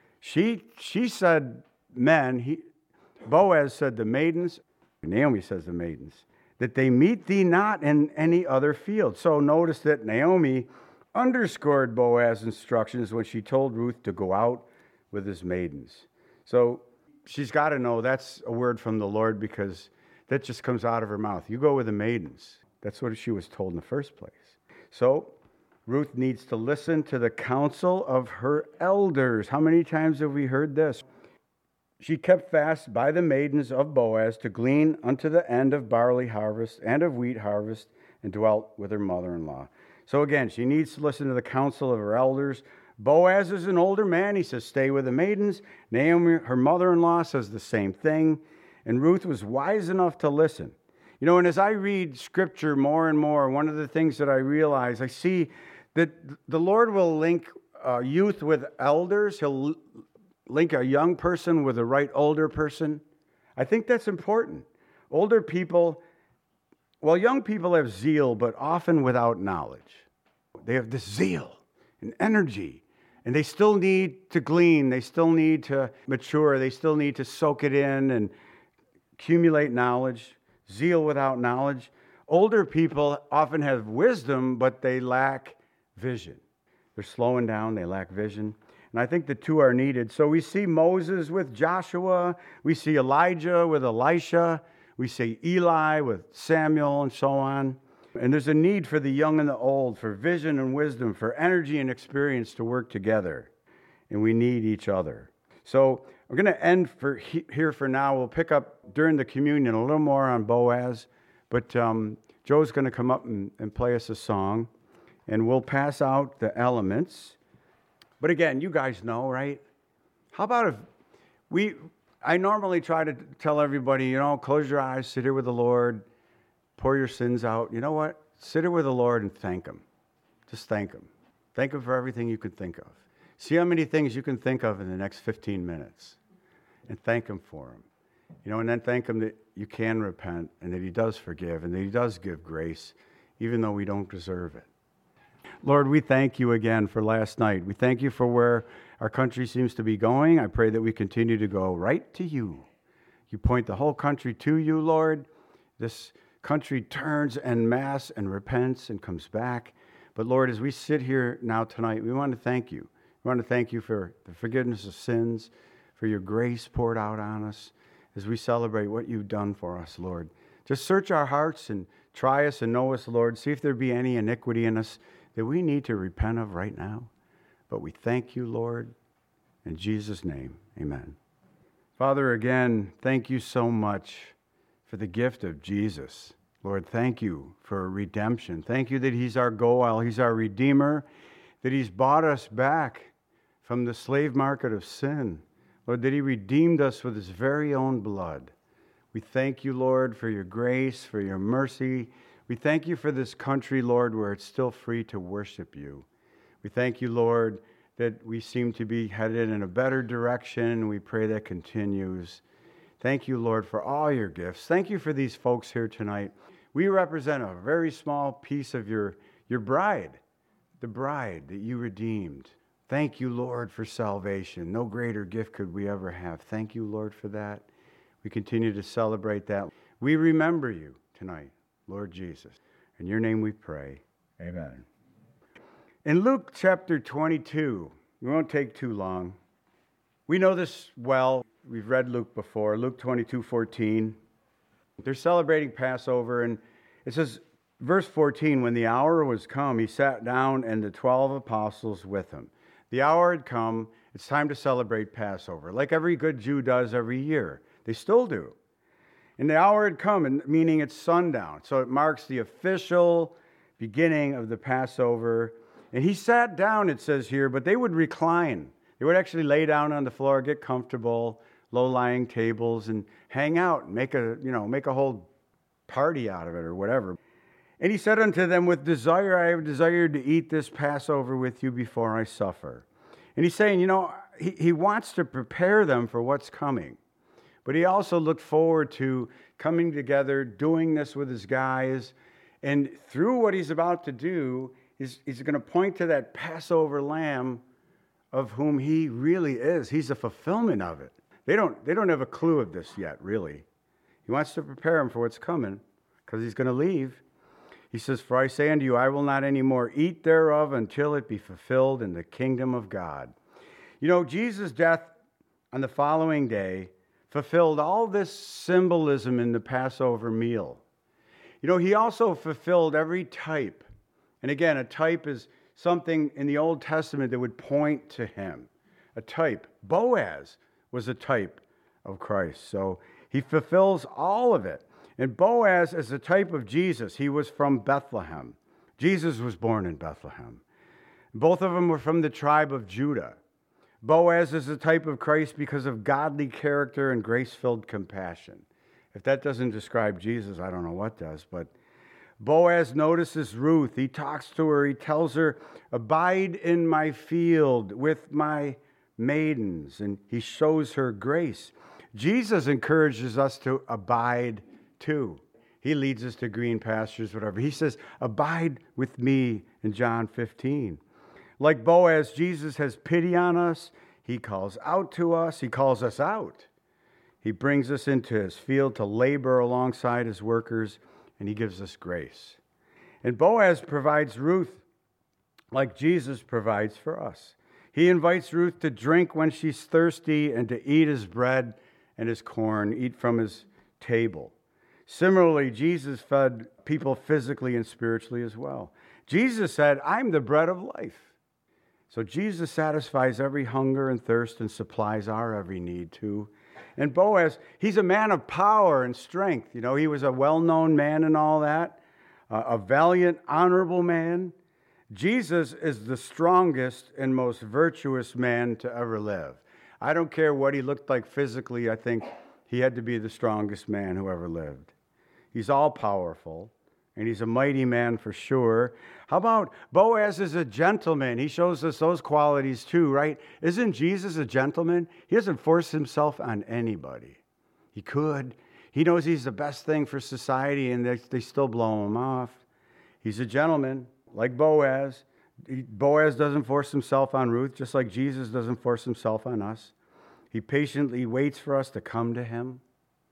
Speaker 1: She she said men. He, Boaz said the maidens. Naomi says the maidens. That they meet thee not in any other field. So notice that Naomi underscored Boaz's instructions when she told Ruth to go out with his maidens. So she's got to know that's a word from the Lord, because that just comes out of her mouth. You go with the maidens. That's what she was told in the first place. So Ruth needs to listen to the counsel of her elders. How many times have we heard this? She kept fast by the maidens of Boaz to glean unto the end of barley harvest and of wheat harvest, and dwelt with her mother-in-law. So again, she needs to listen to the counsel of her elders. Boaz is an older man. He says, stay with the maidens. Naomi, her mother-in-law, says the same thing. And Ruth was wise enough to listen. You know, and as I read Scripture more and more, one of the things that I realize, I see that the Lord will link uh, youth with elders. He'll link a young person with a right older person. I think that's important. Older people, well, young people have zeal, but often without knowledge. They have this zeal and energy, and they still need to glean. They still need to mature. They still need to soak it in and accumulate knowledge. Zeal without knowledge. Older people often have wisdom, but they lack vision. They're slowing down. They lack vision. And I think the two are needed. So we see Moses with Joshua. We see Elijah with Elisha. We see Eli with Samuel, and so on. And there's a need for the young and the old, for vision and wisdom, for energy and experience to work together. And we need each other. So we're going to end for here for now. We'll pick up during the communion a little more on Boaz. But um, Joe's going to come up and, and play us a song. And we'll pass out the elements. But again, you guys know, right? How about if we, I normally try to tell everybody, you know, close your eyes, sit here with the Lord, pour your sins out. You know what? Sit here with the Lord and thank Him. Just thank Him. Thank Him for everything you can think of. See how many things you can think of in the next fifteen minutes. And thank Him for them. You know, and then thank Him that you can repent and that He does forgive and that He does give grace, even though we don't deserve it. Lord, we thank you again for last night. We thank you for where our country seems to be going. I pray that we continue to go right to you. You point the whole country to you, Lord. This country turns en masse and repents and comes back. But Lord, as we sit here now tonight, we want to thank you. We want to thank you for the forgiveness of sins, for your grace poured out on us as we celebrate what you've done for us, Lord. Just search our hearts and try us and know us, Lord. See if there be any iniquity in us that we need to repent of right now. But we thank you, Lord. In Jesus' name, amen. Father, again, thank you so much for the gift of Jesus. Lord, thank you for redemption. Thank you that He's our Goel, He's our Redeemer, that He's bought us back from the slave market of sin. Lord, that He redeemed us with His very own blood. We thank you, Lord, for your grace, for your mercy. We thank you for this country, Lord, where it's still free to worship you. We thank you, Lord, that we seem to be headed in a better direction. We pray that continues. Thank you, Lord, for all your gifts. Thank you for these folks here tonight. We represent a very small piece of your, your bride, the bride that you redeemed. Thank you, Lord, for salvation. No greater gift could we ever have. Thank you, Lord, for that. We continue to celebrate that. We remember you tonight, Lord Jesus. In your name we pray. Amen. In Luke chapter twenty-two, we won't take too long. We know this well. We've read Luke before. Luke twenty-two fourteen. They're celebrating Passover, and it says, verse fourteen, when the hour was come, he sat down and the twelve apostles with him. The hour had come. It's time to celebrate Passover, like every good Jew does every year. They still do. And the hour had come, and meaning it's sundown. So it marks the official beginning of the Passover. And he sat down, it says here, but they would recline. They would actually lay down on the floor, get comfortable, low-lying tables, and hang out, and make a, you know, make a whole party out of it or whatever. And he said unto them, with desire I have desired to eat this Passover with you before I suffer. And he's saying, you know, he, he wants to prepare them for what's coming. But he also looked forward to coming together, doing this with his guys. And through what he's about to do, he's, he's going to point to that Passover lamb of whom he really is. He's a fulfillment of it. They don't, they don't have a clue of this yet, really. He wants to prepare them for what's coming because he's going to leave. He says, for I say unto you, I will not any more eat thereof until it be fulfilled in the kingdom of God. You know, Jesus' death on the following day fulfilled all this symbolism in the Passover meal. You know, he also fulfilled every type. And again, a type is something in the Old Testament that would point to him. A type. Boaz was a type of Christ. So he fulfills all of it. And Boaz is a type of Jesus. He was from Bethlehem. Jesus was born in Bethlehem. Both of them were from the tribe of Judah. Boaz is a type of Christ because of godly character and grace-filled compassion. If that doesn't describe Jesus, I don't know what does. But Boaz notices Ruth. He talks to her. He tells her, abide in my field with my maidens. And he shows her grace. Jesus encourages us to abide too. He leads us to green pastures, whatever. He says, abide with me in John fifteen. Like Boaz, Jesus has pity on us. He calls out to us. He calls us out. He brings us into his field to labor alongside his workers, and he gives us grace. And Boaz provides Ruth like Jesus provides for us. He invites Ruth to drink when she's thirsty and to eat his bread and his corn, eat from his table. Similarly, Jesus fed people physically and spiritually as well. Jesus said, I'm the bread of life. So Jesus satisfies every hunger and thirst and supplies our every need too. And Boaz, he's a man of power and strength. You know, he was a well-known man and all that, uh, a valiant, honorable man. Jesus is the strongest and most virtuous man to ever live. I don't care what he looked like physically. I think he had to be the strongest man who ever lived. He's all-powerful, and he's a mighty man for sure. How about Boaz is a gentleman? He shows us those qualities too, right? Isn't Jesus a gentleman? He doesn't force himself on anybody. He could. He knows he's the best thing for society, and they, they still blow him off. He's a gentleman, like Boaz. Boaz doesn't force himself on Ruth, just like Jesus doesn't force himself on us. He patiently waits for us to come to him.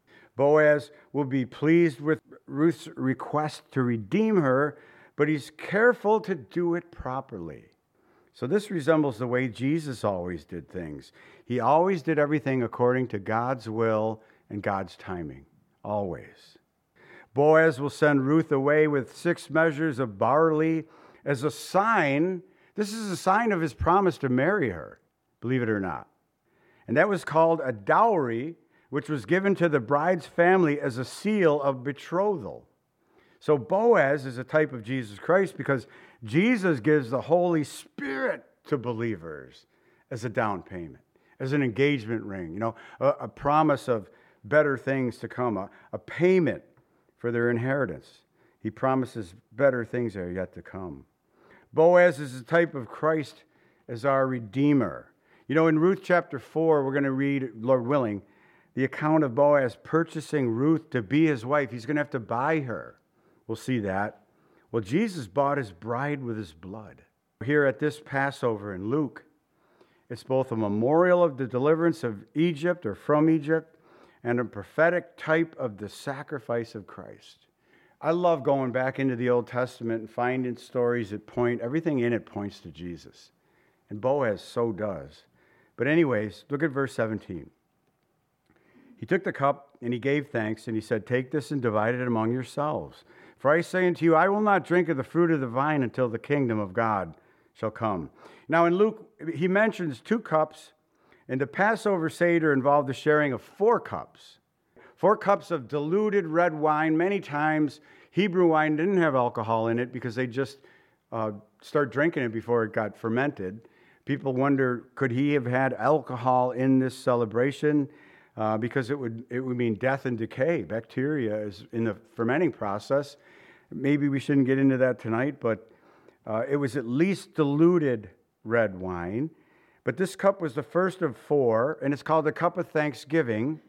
Speaker 1: Boaz will be pleased with Ruth's request to redeem her, but he's careful to do it properly. So this resembles the way Jesus always did things. He always did everything according to God's will and God's timing, always. Boaz will send Ruth away with six measures of barley as a sign. This is a sign of his promise to marry her, believe it or not. And that was called a dowry, which was given to the bride's family as a seal of betrothal. So Boaz is a type of Jesus Christ because Jesus gives the Holy Spirit to believers as a down payment, as an engagement ring, you know, a, a promise of better things to come, a, a payment for their inheritance. He promises better things that are yet to come. Boaz is a type of Christ as our Redeemer. You know, in Ruth chapter four, we're going to read, Lord willing, the account of Boaz purchasing Ruth to be his wife. He's going to have to buy her. We'll see that. Well, Jesus bought his bride with his blood. Here at this Passover in Luke, it's both a memorial of the deliverance of Egypt or from Egypt and a prophetic type of the sacrifice of Christ. I love going back into the Old Testament and finding stories that point, everything in it points to Jesus. And Boaz so does. But anyways, look at verse seventeen. He took the cup and he gave thanks and he said, take this and divide it among yourselves. For I say unto you, I will not drink of the fruit of the vine until the kingdom of God shall come. Now in Luke, he mentions two cups, and the Passover Seder involved the sharing of four cups. Four cups of diluted red wine. Many times Hebrew wine didn't have alcohol in it because they just uh, start drinking it before it got fermented. People wonder, could he have had alcohol in this celebration? Uh, because it would it would mean death and decay. Bacteria is in the fermenting process. Maybe we shouldn't get into that tonight, but uh, it was at least diluted red wine. But this cup was the first of four, and it's called the Cup of Thanksgiving.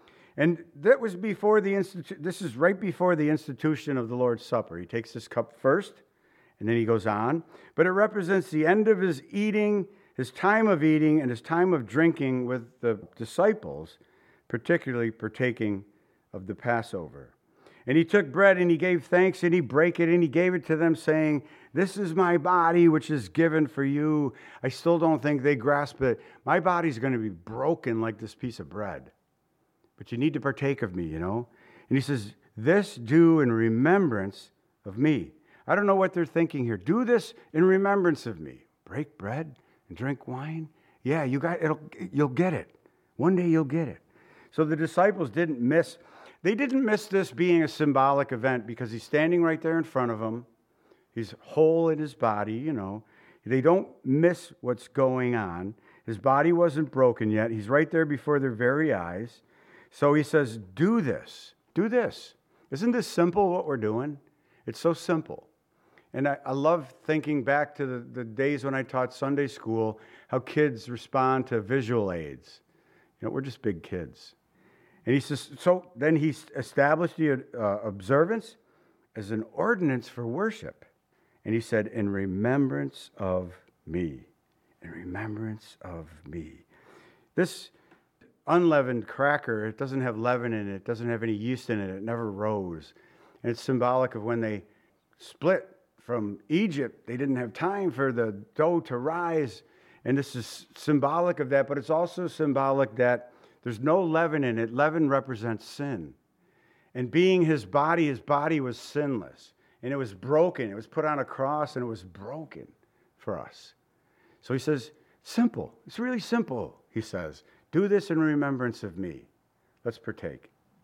Speaker 1: And that was before the institu- This is right before the institution of the Lord's Supper. He takes this cup first, and then he goes on. But it represents the end of his eating, his time of eating, and his time of drinking with the disciples, particularly partaking of the Passover. And he took bread, and he gave thanks, and he brake it, and he gave it to them, saying, "This is my body, which is given for you." I still don't think they grasp it. My body's going to be broken like this piece of bread. But you need to partake of me, you know. And he says, "This do in remembrance of me." I don't know what they're thinking here. Do this in remembrance of me. Break bread and drink wine? Yeah, you got it'll you'll get it. One day you'll get it. So the disciples didn't miss, they didn't miss this being a symbolic event because he's standing right there in front of them. He's whole in his body, you know. They don't miss what's going on. His body wasn't broken yet. He's right there before their very eyes. So he says, do this. Do this. Isn't this simple what we're doing? It's so simple. And I, I love thinking back to the, the days when I taught Sunday school, how kids respond to visual aids. You know, we're just big kids. And he says, so then he established the uh, observance as an ordinance for worship. And he said, in remembrance of me. In remembrance of me. This unleavened cracker, it doesn't have leaven in it, it doesn't have any yeast in it, it never rose. And it's symbolic of when they split from Egypt, they didn't have time for the dough to rise. And this is symbolic of that, but it's also symbolic that there's no leaven in it. Leaven represents sin. And being his body, his body was sinless. And it was broken. It was put on a cross and it was broken for us. So he says, simple. It's really simple, he says. Do this in remembrance of me. Let's partake.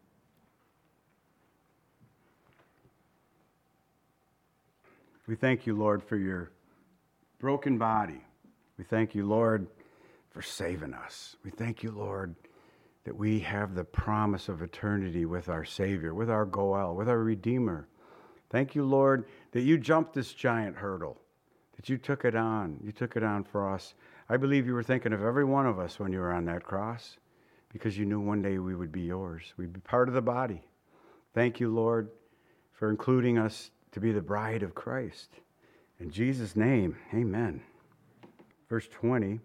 Speaker 1: We thank you, Lord, for your broken body. We thank you, Lord, for saving us. We thank you, Lord, that we have the promise of eternity with our Savior, with our Goel, with our Redeemer. Thank you, Lord, that you jumped this giant hurdle, that you took it on. You took it on for us. I believe you were thinking of every one of us when you were on that cross because you knew one day we would be yours. We'd be part of the body. Thank you, Lord, for including us to be the bride of Christ. In Jesus' name, amen. Verse twenty.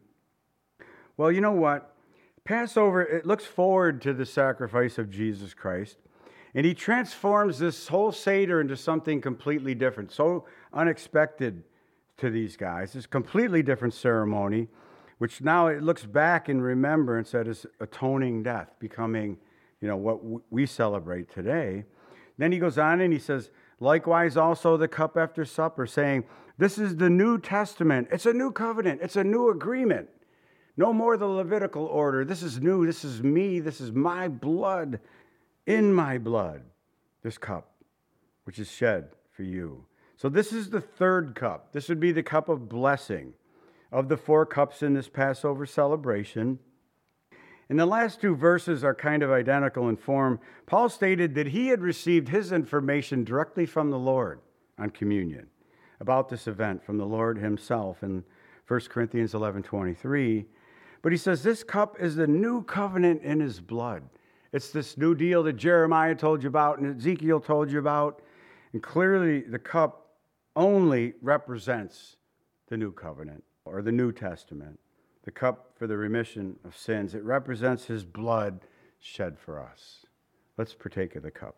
Speaker 1: Well, you know what? Passover, it looks forward to the sacrifice of Jesus Christ. And he transforms this whole Seder into something completely different. So unexpected to these guys. It's a completely different ceremony, which now it looks back in remembrance at his atoning death, becoming, you know, what we celebrate today. Then he goes on and he says, likewise also the cup after supper, saying, this is the New Testament. It's a new covenant. It's a new agreement. No more the Levitical order. This is new. This is me. This is my blood. In my blood, this cup, which is shed for you. So this is the third cup. This would be the cup of blessing of the four cups in this Passover celebration. And the last two verses are kind of identical in form. Paul stated that he had received his information directly from the Lord on communion about this event from the Lord himself in First Corinthians eleven twenty-three. But he says this cup is the new covenant in his blood. It's this new deal that Jeremiah told you about and Ezekiel told you about. And clearly the cup only represents the new covenant or the New Testament. The cup for the remission of sins. It represents his blood shed for us. Let's partake of the cup.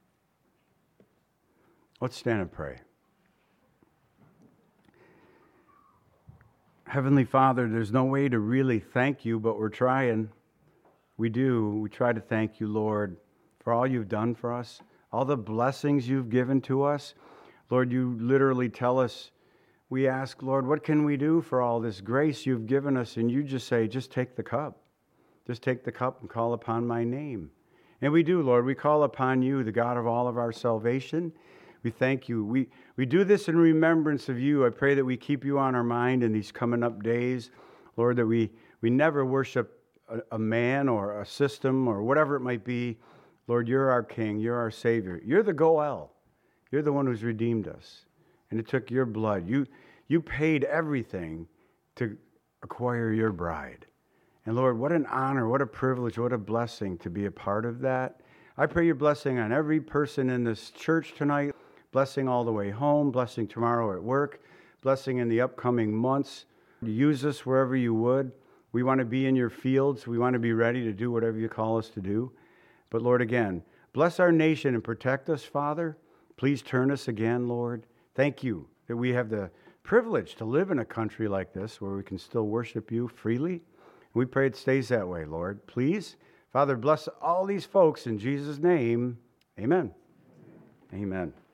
Speaker 1: Let's stand and pray. Heavenly Father, there's no way to really thank you, but we're trying. We do. We try to thank you, Lord, for all you've done for us, all the blessings you've given to us. Lord, you literally tell us, we ask, Lord, what can we do for all this grace you've given us? And you just say, just take the cup. Just take the cup and call upon my name. And we do, Lord. We call upon you, the God of all of our salvation. We thank you. We, we do this in remembrance of you. I pray that we keep you on our mind in these coming up days. Lord, that we, we never worship a, a man or a system or whatever it might be. Lord, you're our King. You're our Savior. You're the Goel. You're the one who's redeemed us. And it took your blood. You, you paid everything to acquire your bride. And Lord, what an honor, what a privilege, what a blessing to be a part of that. I pray your blessing on every person in this church tonight, blessing all the way home, blessing tomorrow at work, blessing in the upcoming months. Use us wherever you would. We want to be in your fields. We want to be ready to do whatever you call us to do. But Lord, again, bless our nation and protect us, Father. Please turn us again, Lord. Thank you that we have the privilege to live in a country like this where we can still worship you freely. We pray it stays that way, Lord. Please, Father, bless all these folks in Jesus' name. Amen. Amen.